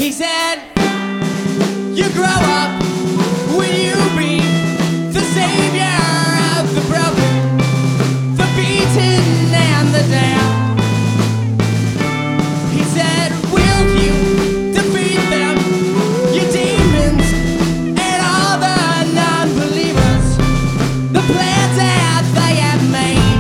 He said, you grow up when you be the savior of the broken, the beaten and the damned. He said, will you defeat them, your demons and all the non-believers, the plans that they have made?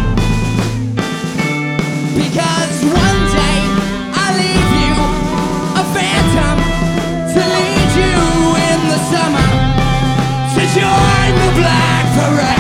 Because one day I'll leave you a phantom to lead you in the summer to join the Black Parade.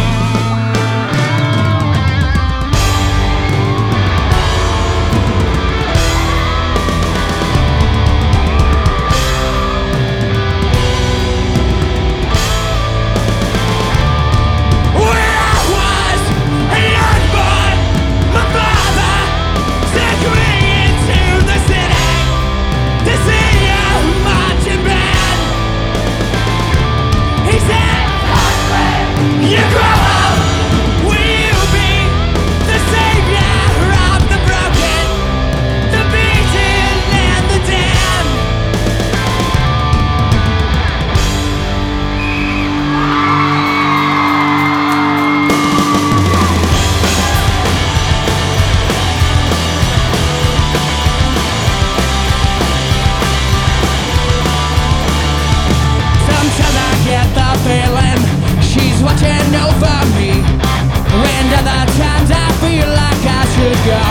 She's watching over me, and other times I feel like I should go.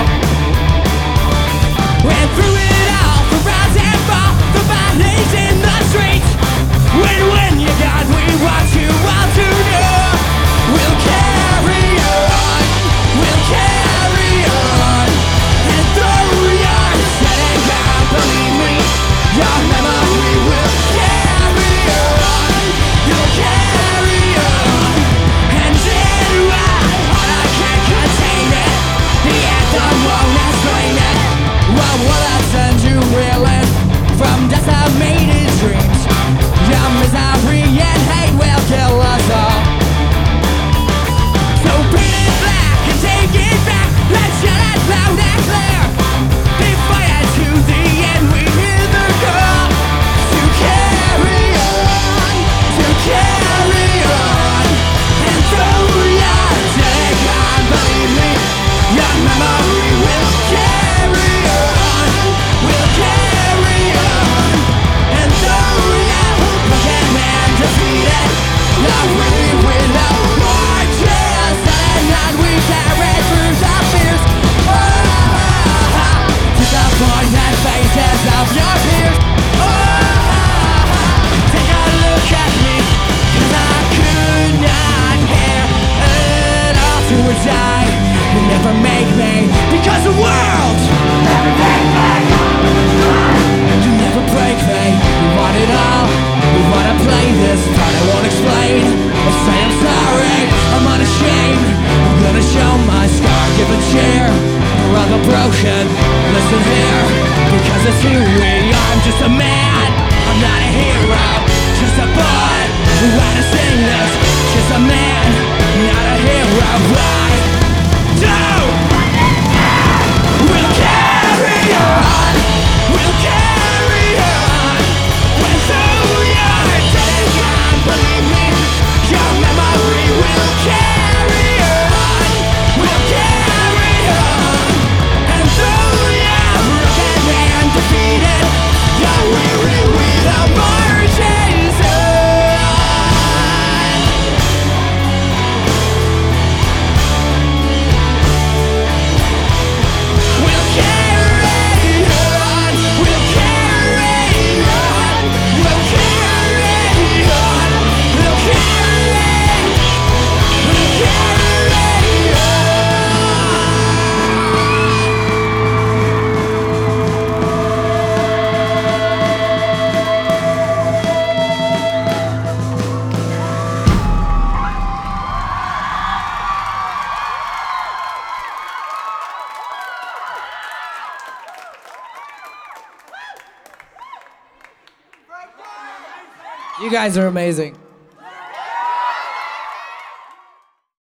And through it all, the rise and fall, the bodies in the streets. When you're gone, we want you all to know we'll carry on, we'll carry on. And though you're dead and gone, believe me, your memory will carry on, you'll carry on. And in my heart I can't contain it, the anthem won't explain it. What will I send you reeling from decimated dreams? Your misery and hate will kill us all. So bring it back and take it back, let's shout it loud and clear. They fight to the end, we hear the call to carry on, to carry on. And though you're dead and gone, believe me, your memory will carry on, will carry on. And though you're broken and defeated, you're really without more chance than not. We carry through the fears, disappointed faces of your peers. Take a look at me, 'cause I could not hear it all to a die. You never make me, because the world never break me. You never break me. We want it all. We wanna play this part. I won't explain. I'll say I'm sorry. I'm unashamed. I'm gonna show my scar. Give a cheer for all the broken. Listen here, because it's who we are. I'm just a man. I'm not a hero. Just a boy who had to sing this. Just a man, not a hero. I we'll carry on, we'll carry on. When though you're dead and gone, believe me, your memory will carry on, will carry on. And though you're broken and defeated, you're weary without more chases. You guys are amazing.